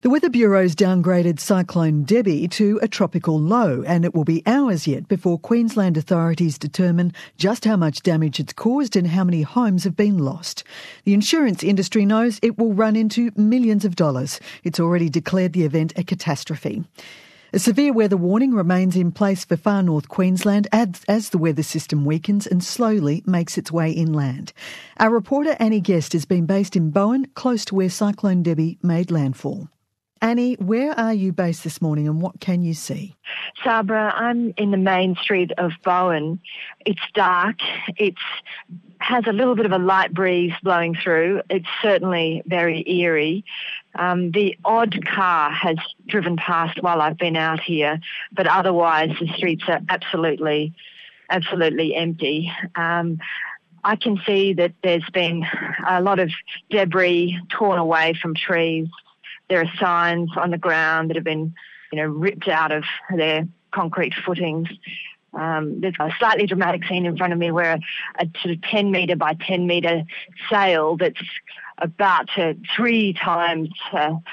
The Weather Bureau's downgraded Cyclone Debbie to a tropical low, and it will be hours yet before Queensland authorities determine just how much damage it's caused and how many homes have been lost. The insurance industry knows it will run into millions of dollars. It's already declared the event a catastrophe. A severe weather warning remains in place for far north Queensland as the weather system weakens and slowly makes its way inland. Our reporter Annie Guest has been based in Bowen, close to where Cyclone Debbie made landfall. Annie, where are you based this morning and what can you see? Sabra, I'm in the main street of Bowen. It's dark. It has a little bit of a light breeze blowing through. It's certainly very eerie. The odd car has driven past while I've been out here, but otherwise the streets are absolutely empty. I can see that there's been a lot of debris torn away from trees. There are signs on the ground that have been, ripped out of their concrete footings. There's a slightly dramatic scene in front of me where a sort of 10 metre by 10 metre sail that's about to three times of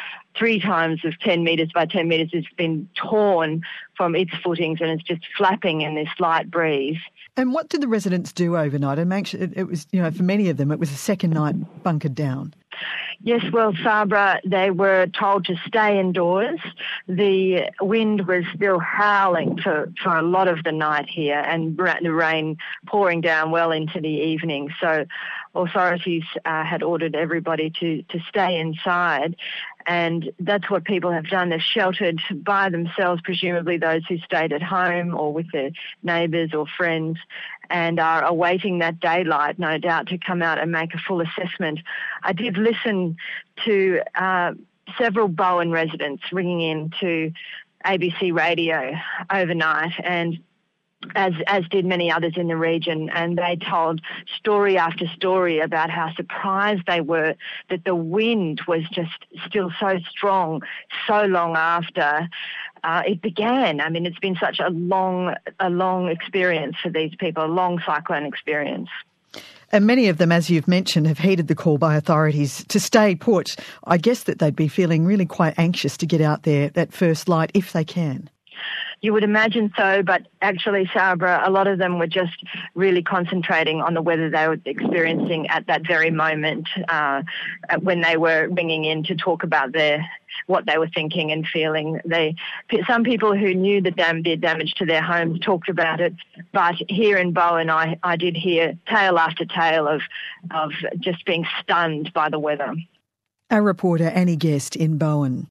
10 metres by 10 metres has been torn from its footings and it's just flapping in this light breeze. And what did the residents do overnight? And make sure it was, for many of them, it was the second night bunkered down. Yes, well, Sabra, they were told to stay indoors. The wind was still howling for a lot of the night here and the rain pouring down well into the evening. So authorities had ordered everybody to stay inside. And that's what people have done. They've sheltered by themselves, presumably those who stayed at home or with their neighbours or friends, and are awaiting that daylight, no doubt, to come out and make a full assessment. I did listen to several Bowen residents ringing in to ABC Radio overnight, and as did many others in the region, and they told story after story about how surprised they were that the wind was just still so strong so long after it began. I mean, it's been such a long experience for these people, a long cyclone experience. And many of them, as you've mentioned, have heeded the call by authorities to stay put. I guess that they'd be feeling really quite anxious to get out there at first light if they can. You would imagine so, but actually, Sabra, a lot of them were just really concentrating on the weather they were experiencing at that very moment when they were ringing in to talk about what they were thinking and feeling. Some people who knew the damage to their homes talked about it, but here in Bowen, I did hear tale after tale of just being stunned by the weather. Our reporter Annie Guest in Bowen.